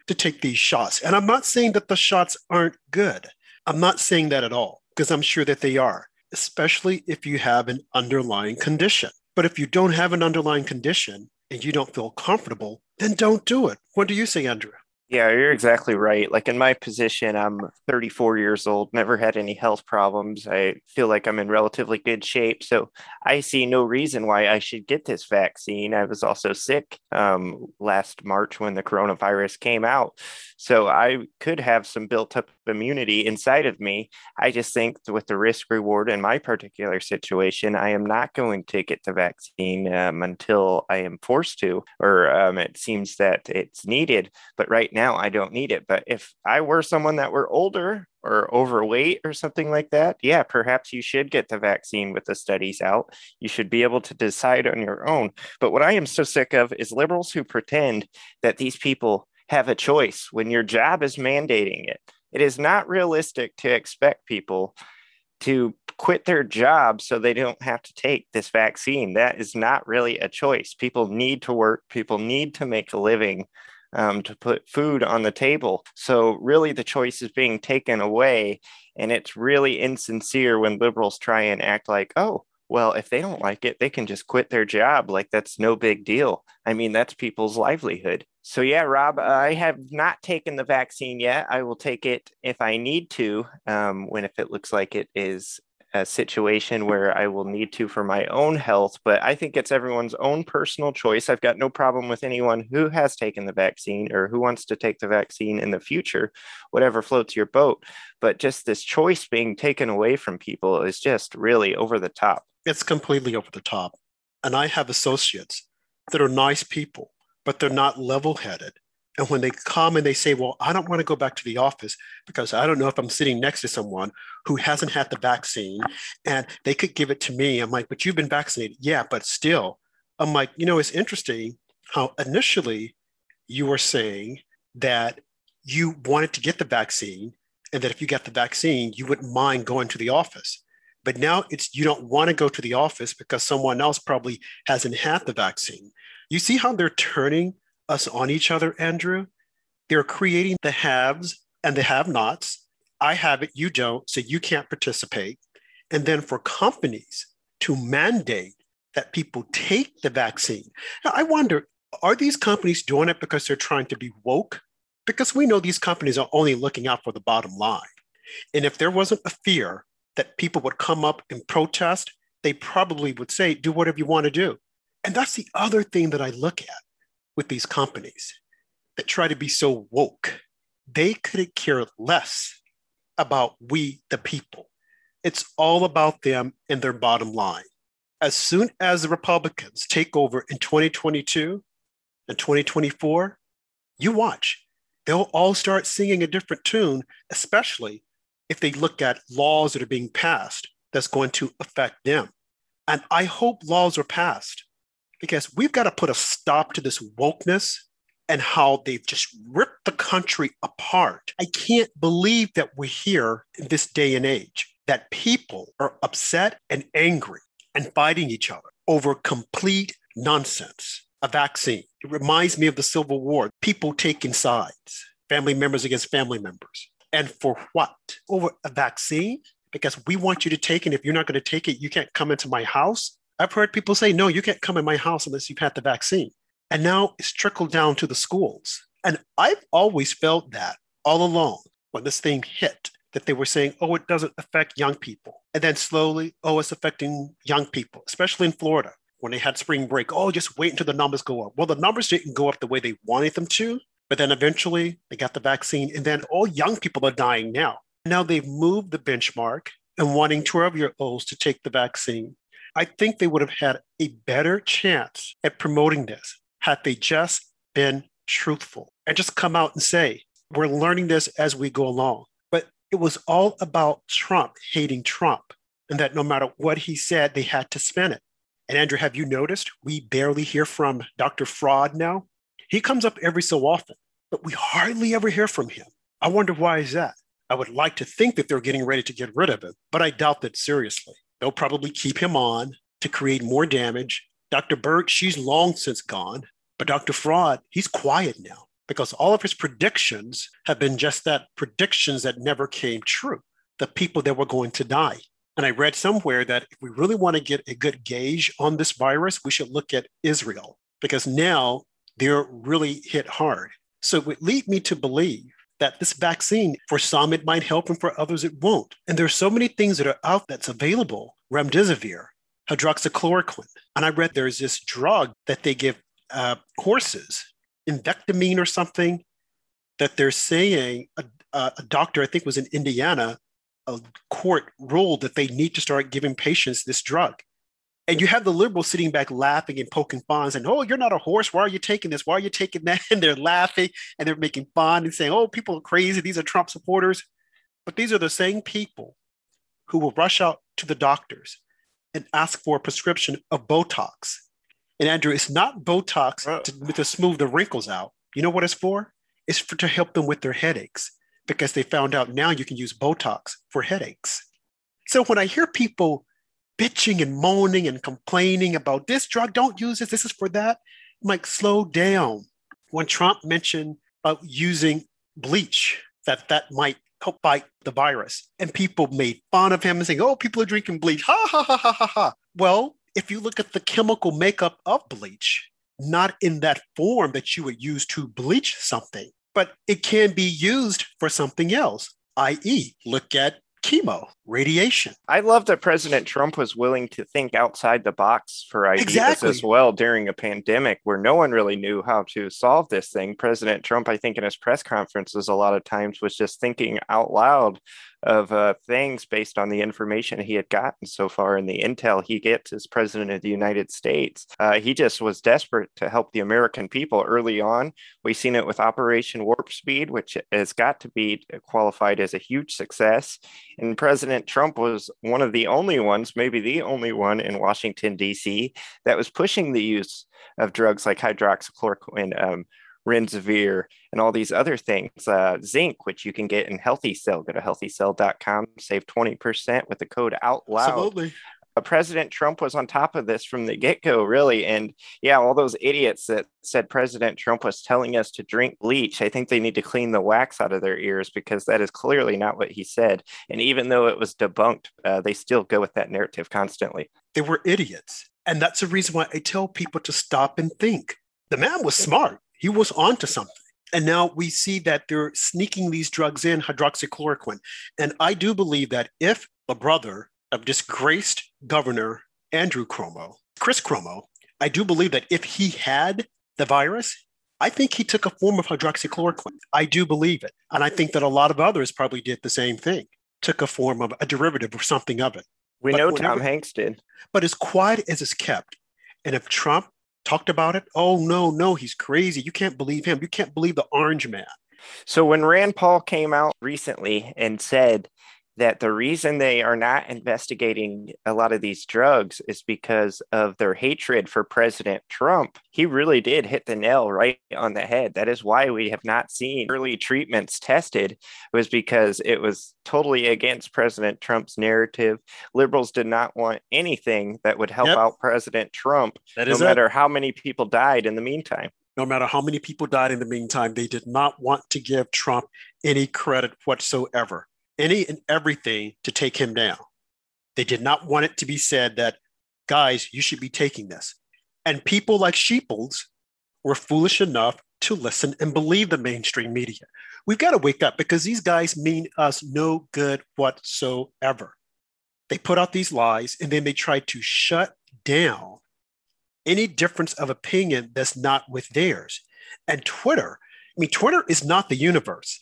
to take these shots. And I'm not saying that the shots aren't good. I'm not saying that at all, because I'm sure that they are, especially if you have an underlying condition. But if you don't have an underlying condition and you don't feel comfortable, then don't do it. What do you say, Andrew? Yeah, you're exactly right. Like in my position, I'm 34 years old, never had any health problems. I feel like I'm in relatively good shape. So I see no reason why I should get this vaccine. I was also sick last March when the coronavirus came out. So I could have some built up immunity inside of me. I just think with the risk reward in my particular situation, I am not going to get the vaccine until I am forced to, or it seems that it's needed. But right now, I don't need it. But if I were someone that were older or overweight or something like that, yeah, perhaps you should get the vaccine with the studies out. You should be able to decide on your own. But what I am so sick of is liberals who pretend that these people have a choice when your job is mandating it. It is not realistic to expect people to quit their job so they don't have to take this vaccine. That is not really a choice. People need to work. People need to make a living. To put food on the table. So really the choice is being taken away. And it's really insincere when liberals try and act like, oh, well, if they don't like it, they can just quit their job. Like that's no big deal. I mean, that's people's livelihood. So yeah, Rob, I have not taken the vaccine yet. I will take it if I need to, if it looks like it is a situation where I will need to for my own health, but I think it's everyone's own personal choice. I've got no problem with anyone who has taken the vaccine or who wants to take the vaccine in the future, whatever floats your boat. But just this choice being taken away from people is just really over the top. It's completely over the top. And I have associates that are nice people, but they're not level-headed. And when they come and they say, well, I don't want to go back to the office because I don't know if I'm sitting next to someone who hasn't had the vaccine and they could give it to me. I'm like, but you've been vaccinated. Yeah, but still. I'm like, it's interesting how initially you were saying that you wanted to get the vaccine and that if you got the vaccine, you wouldn't mind going to the office. But now it's you don't want to go to the office because someone else probably hasn't had the vaccine. You see how they're turning us on each other, Andrew? They're creating the haves and the have-nots. I have it, you don't, so you can't participate. And then for companies to mandate that people take the vaccine. Now, I wonder, are these companies doing it because they're trying to be woke? Because we know these companies are only looking out for the bottom line. And if there wasn't a fear that people would come up and protest, they probably would say, do whatever you want to do. And that's the other thing that I look at with these companies that try to be so woke. They could care less about we, the people. It's all about them and their bottom line. As soon as the Republicans take over in 2022 and 2024, you watch. They'll all start singing a different tune, especially if they look at laws that are being passed that's going to affect them. And I hope laws are passed because we've got to put a stop to this wokeness and how they've just ripped the country apart. I can't believe that we're here in this day and age, that people are upset and angry and fighting each other over complete nonsense. A vaccine. It reminds me of the Civil War, people taking sides, family members against family members. And for what? Over a vaccine? Because we want you to take it. If you're not going to take it, you can't come into my house. I've heard people say, no, you can't come in my house unless you've had the vaccine. And now it's trickled down to the schools. And I've always felt that all along when this thing hit, that they were saying, oh, it doesn't affect young people. And then slowly, oh, it's affecting young people, especially in Florida. When they had spring break, oh, just wait until the numbers go up. Well, the numbers didn't go up the way they wanted them to, but then eventually they got the vaccine and then all young people are dying now. Now they've moved the benchmark and wanting 12-year-olds to take the vaccine. I think they would have had a better chance at promoting this had they just been truthful and just come out and say, we're learning this as we go along. But it was all about Trump hating Trump and that no matter what he said, they had to spin it. And Andrew, have you noticed we barely hear from Dr. Fraud now? He comes up every so often, but we hardly ever hear from him. I wonder why is that? I would like to think that they're getting ready to get rid of him, but I doubt that seriously. They'll probably keep him on to create more damage. Dr. Birx, she's long since gone, but Dr. Fraud, he's quiet now because all of his predictions have been just that, predictions that never came true, the people that were going to die. And I read somewhere that if we really want to get a good gauge on this virus, we should look at Israel, because now they're really hit hard. So it would lead me to believe that this vaccine, for some, it might help, and for others, it won't. And there's so many things that are out that's available, remdesivir, hydroxychloroquine. And I read there's this drug that they give horses, invectamine or something, that they're saying a doctor, I think was in Indiana, a court ruled that they need to start giving patients this drug. And you have the liberals sitting back laughing and poking fun and saying, oh, you're not a horse. Why are you taking this? Why are you taking that? And they're laughing and they're making fun and saying, oh, people are crazy. These are Trump supporters. But these are the same people who will rush out to the doctors and ask for a prescription of Botox. And Andrew, it's not Botox to smooth the wrinkles out. You know what it's for? It's to help them with their headaches, because they found out now you can use Botox for headaches. So when I hear people bitching and moaning and complaining about this drug, don't use this, this is for that, I'm like, slow down. When Trump mentioned about using bleach, that might help fight the virus, and people made fun of him and saying, oh, people are drinking bleach, ha, ha, ha, ha, ha, ha. Well, if you look at the chemical makeup of bleach, not in that form that you would use to bleach something, but it can be used for something else, i.e., look at chemo, radiation. I love that President Trump was willing to think outside the box for ideas as well during a pandemic where no one really knew how to solve this thing. President Trump, I think in his press conferences, a lot of times was just thinking out loud of things based on the information he had gotten so far and the intel he gets as president of the United States. He just was desperate to help the American people early on. We've seen it with Operation Warp Speed, which has got to be qualified as a huge success. And President Trump was one of the only ones, maybe the only one in Washington, D.C., that was pushing the use of drugs like hydroxychloroquine, Remdesivir, and all these other things. Zinc, which you can get in Healthy Cell. Go to healthycell.com, save 20% with the code OUTLOUD. Absolutely. President Trump was on top of this from the get-go, really. And yeah, all those idiots that said President Trump was telling us to drink bleach, I think they need to clean the wax out of their ears, because that is clearly not what he said. And even though it was debunked, they still go with that narrative constantly. They were idiots. And that's the reason why I tell people to stop and think. The man was smart. He was onto something. And now we see that they're sneaking these drugs in, hydroxychloroquine. And I do believe that if the brother of disgraced Governor Andrew Cuomo, Chris Cuomo, I do believe that if he had the virus, I think he took a form of hydroxychloroquine. I do believe it. And I think that a lot of others probably did the same thing, took a form of a derivative or something of it. We know Tom Hanks did. But as quiet as it's kept, and if Trump talked about it, oh, no, he's crazy. You can't believe him. You can't believe the orange man. So when Rand Paul came out recently and said that the reason they are not investigating a lot of these drugs is because of their hatred for President Trump, he really did hit the nail right on the head. That is why we have not seen early treatments tested, was because it was totally against President Trump's narrative. Liberals did not want anything that would help out President Trump, no matter how many people died in the meantime. No matter how many people died in the meantime, they did not want to give Trump any credit whatsoever. Any and everything to take him down. They did not want it to be said that, guys, you should be taking this. And people like Sheeples were foolish enough to listen and believe the mainstream media. We've got to wake up, because these guys mean us no good whatsoever. They put out these lies, and then they try to shut down any difference of opinion that's not with theirs. And Twitter is not the universe.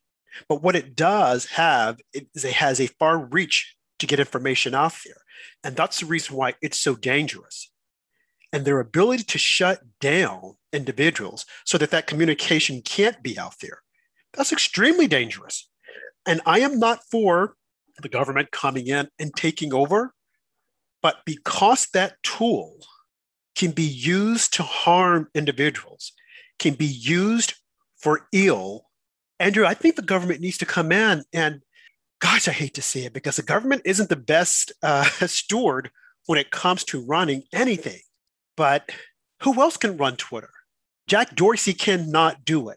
But what it does have is it has a far reach to get information out there. And that's the reason why it's so dangerous. And their ability to shut down individuals so that communication can't be out there, that's extremely dangerous. And I am not for the government coming in and taking over, but because that tool can be used to harm individuals, can be used for ill, Andrew, I think the government needs to come in and, gosh, I hate to say it, because the government isn't the best steward when it comes to running anything. But who else can run Twitter? Jack Dorsey cannot do it.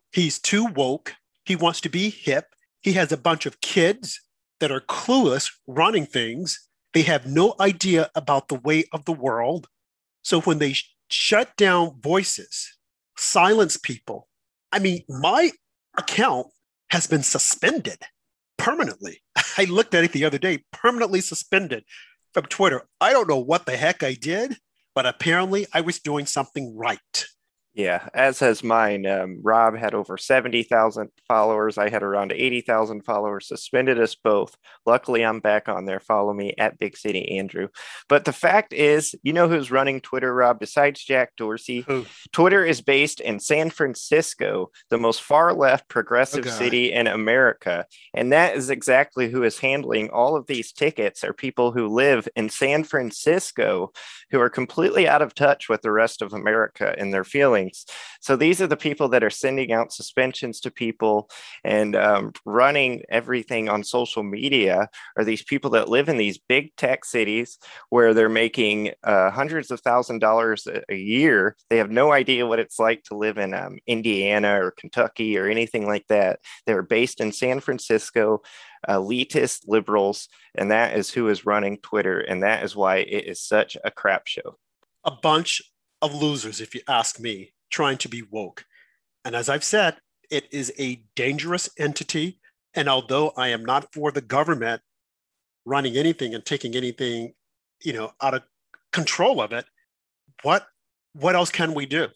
He's too woke. He wants to be hip. He has a bunch of kids that are clueless running things. They have no idea about the way of the world. So when they shut down voices, silence people, I mean, my account has been suspended permanently. I looked at it the other day, permanently suspended from Twitter. I don't know what the heck I did, but apparently I was doing something right. Yeah, as has mine. Rob had over 70,000 followers. I had around 80,000 followers. Suspended us both. Luckily, I'm back on there. Follow me at Big City Andrew. But the fact is, you know who's running Twitter, Rob, besides Jack Dorsey? Who? Twitter is based in San Francisco, the most far left progressive city in America. And that is exactly who is handling all of these tickets are people who live in San Francisco who are completely out of touch with the rest of America and their feelings. So these are the people that are sending out suspensions to people and running everything on social media are these people that live in these big tech cities where they're making hundreds of $1,000s a year. They have no idea what it's like to live in Indiana or Kentucky or anything like that. They're based in San Francisco, elitist liberals, and that is who is running Twitter. And that is why it is such a crap show. A bunch of losers, if you ask me, trying to be woke. And as I've said, it is a dangerous entity. And although I am not for the government running anything and taking anything, out of control of it, what else can we do?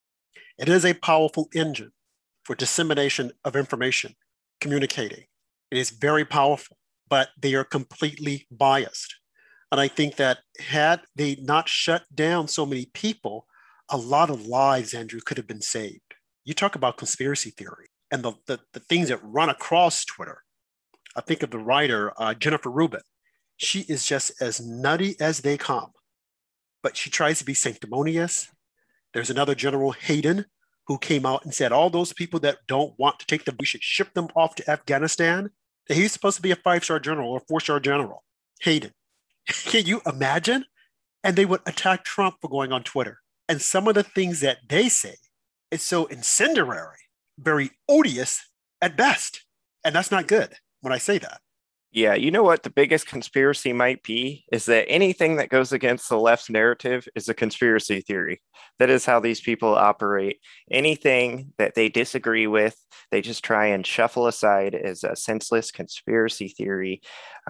It is a powerful engine for dissemination of information, communicating. It is very powerful, but they are completely biased. And I think that had they not shut down so many people, a lot of lives, Andrew, could have been saved. You talk about conspiracy theory and the things that run across Twitter. I think of the writer, Jennifer Rubin. She is just as nutty as they come, but she tries to be sanctimonious. There's another General Hayden who came out and said, all those people that don't want to take them, we should ship them off to Afghanistan. He's supposed to be a 5-star general or 4-star general. Hayden. Can you imagine? And they would attack Trump for going on Twitter. And some of the things that they say is so incendiary, very odious at best. And that's not good when I say that. Yeah, you know what the biggest conspiracy might be is that anything that goes against the left's narrative is a conspiracy theory. That is how these people operate. Anything that they disagree with, they just try and shuffle aside as a senseless conspiracy theory.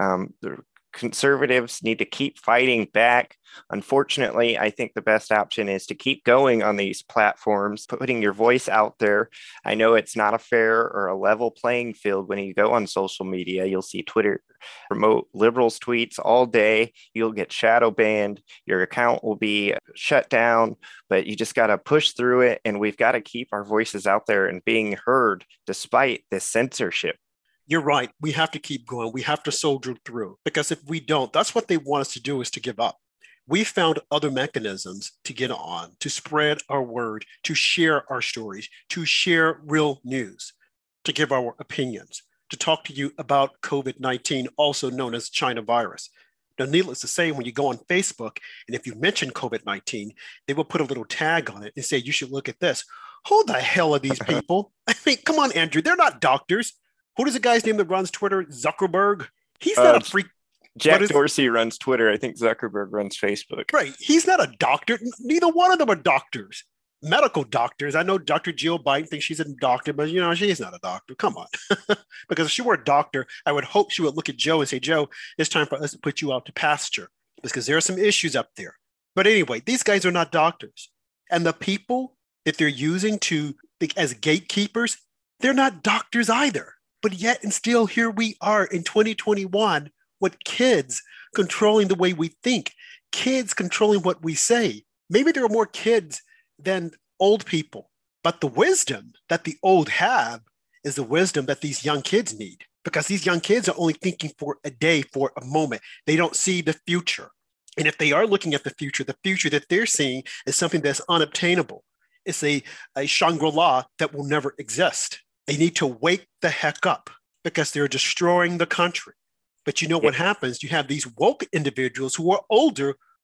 The conservatives need to keep fighting back. Unfortunately, I think the best option is to keep going on these platforms, putting your voice out there. I know it's not a fair or a level playing field when you go on social media. You'll see Twitter promote liberals tweets all day. You'll get shadow banned. Your account will be shut down, but you just got to push through it. And we've got to keep our voices out there and being heard despite this censorship. You're right. We have to keep going. We have to soldier through, because if we don't, that's what they want us to do, is to give up. We found other mechanisms to get on, to spread our word, to share our stories, to share real news, to give our opinions, to talk to you about COVID-19, also known as China virus. Now, needless to say, when you go on Facebook, and if you mention COVID-19, they will put a little tag on it and say, you should look at this. Who the hell are these people? I mean, come on, Andrew, they're not doctors. Who is the guy's name that runs Twitter? Zuckerberg? He's not a freak. Jack Dorsey runs Twitter. I think Zuckerberg runs Facebook. Right. He's not a doctor. Neither one of them are doctors, medical doctors. I know Dr. Jill Biden thinks she's a doctor, but she's not a doctor. Come on. Because if she were a doctor, I would hope she would look at Joe and say, Joe, it's time for us to put you out to pasture, because there are some issues up there. But anyway, these guys are not doctors. And the people that they're using as gatekeepers, they're not doctors either. But yet and still, here we are in 2021 with kids controlling the way we think, kids controlling what we say. Maybe there are more kids than old people, but the wisdom that the old have is the wisdom that these young kids need, because these young kids are only thinking for a day, for a moment. They don't see the future. And if they are looking at the future that they're seeing is something that's unobtainable. It's a Shangri-La that will never exist. They need to wake the heck up, because they're destroying the country. But you know what happens? You have these woke individuals who are older,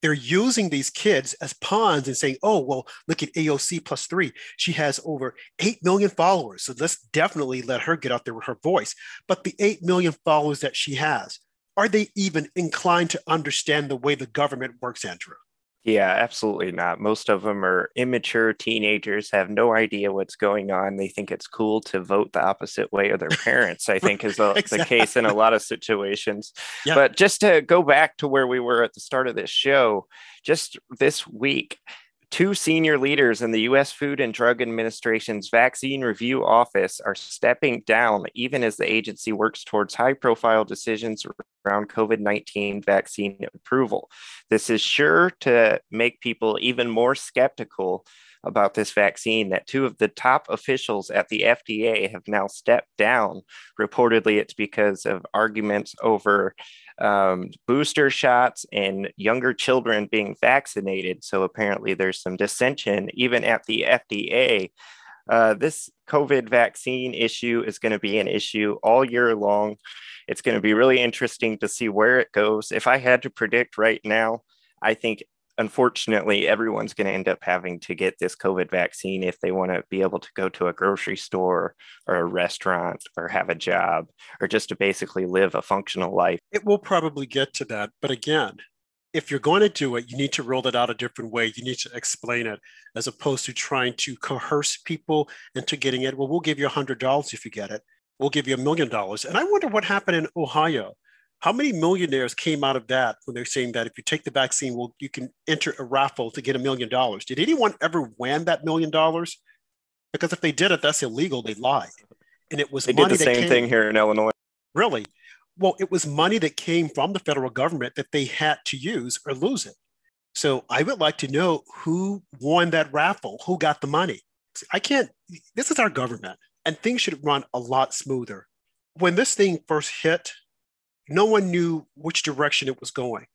they're using these kids as pawns and saying, oh, well, look at AOC plus 3. She has over 8 million followers. So let's definitely let her get out there with her voice. But the 8 million followers that she has, are they even inclined to understand the way the government works, Andrew? Yeah, absolutely not. Most of them are immature teenagers, have no idea what's going on. They think it's cool to vote the opposite way of their parents, I think is Exactly. the case in a lot of situations. Yeah. But just to go back to where we were at the start of this show, just this week, 2 senior leaders in the U.S. Food and Drug Administration's Vaccine Review Office are stepping down, even as the agency works towards high-profile decisions around COVID-19 vaccine approval. This is sure to make people even more skeptical about this vaccine, that 2 of the top officials at the FDA have now stepped down. Reportedly, it's because of arguments over booster shots and younger children being vaccinated. So apparently there's some dissension even at the FDA. This COVID vaccine issue is going to be an issue all year long. It's going to be really interesting to see where it goes. If I had to predict right now, I think unfortunately, everyone's going to end up having to get this COVID vaccine if they want to be able to go to a grocery store or a restaurant or have a job or just to basically live a functional life. It will probably get to that. But again, if you're going to do it, you need to roll it out a different way. You need to explain it as opposed to trying to coerce people into getting it. Well, we'll give you $100 if you get it. We'll give you $1 million. And I wonder what happened in Ohio. How many millionaires came out of that when they're saying that if you take the vaccine, well, you can enter a raffle to get $1 million? Did anyone ever win that $1 million? Because if they did it, that's illegal. They lied. And it was they money did the same thing here in Illinois. Really? Well, it was money that came from the federal government that they had to use or lose it. So I would like to know who won that raffle, who got the money. This is our government, and things should run a lot smoother. When this thing first hit, no one knew which direction it was going.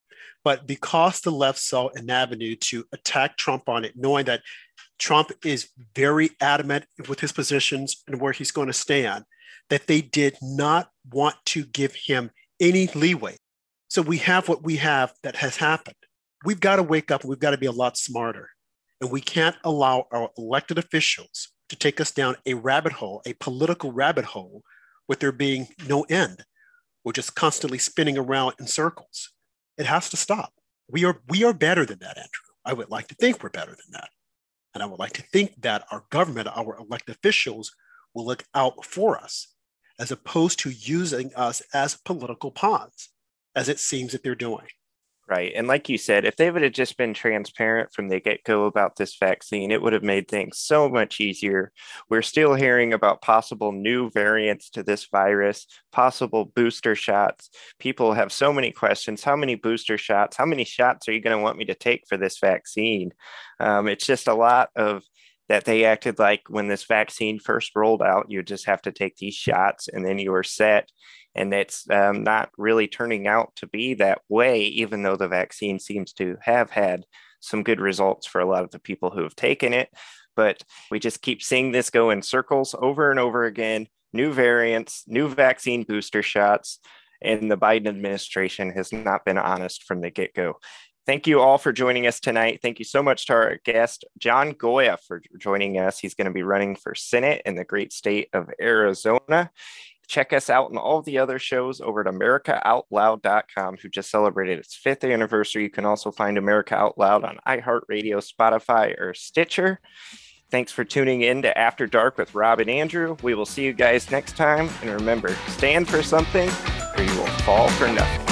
But because the left saw an avenue to attack Trump on it, knowing that Trump is very adamant with his positions and where he's going to stand, that they did not want to give him any leeway. So we have what we have that has happened. We've got to wake up and we've got to be a lot smarter. And we can't allow our elected officials to take us down a rabbit hole, a political rabbit hole, with there being no end. We're just constantly spinning around in circles. It has to stop. We are better than that, Andrew. I would like to think we're better than that. And I would like to think that our government, our elected officials will look out for us as opposed to using us as political pawns, as it seems that they're doing. Right. And like you said, if they would have just been transparent from the get-go about this vaccine, it would have made things so much easier. We're still hearing about possible new variants to this virus, possible booster shots. People have so many questions. How many booster shots? How many shots are you going to want me to take for this vaccine? It's just a lot of that. They acted like when this vaccine first rolled out, you just have to take these shots and then you were set. And it's not really turning out to be that way, even though the vaccine seems to have had some good results for a lot of the people who have taken it. But we just keep seeing this go in circles over and over again. New variants, new vaccine booster shots, and the Biden administration has not been honest from the get-go. Thank you all for joining us tonight. Thank you so much to our guest, John Goya, for joining us. He's going to be running for Senate in the great state of Arizona. Check us out on all the other shows over at AmericaOutloud.com, who just celebrated its 5th anniversary. You can also find America Out Loud on iHeartRadio, Spotify, or Stitcher. Thanks for tuning in to After Dark with Rob and Andrew. We will see you guys next time. And remember, stand for something or you will fall for nothing.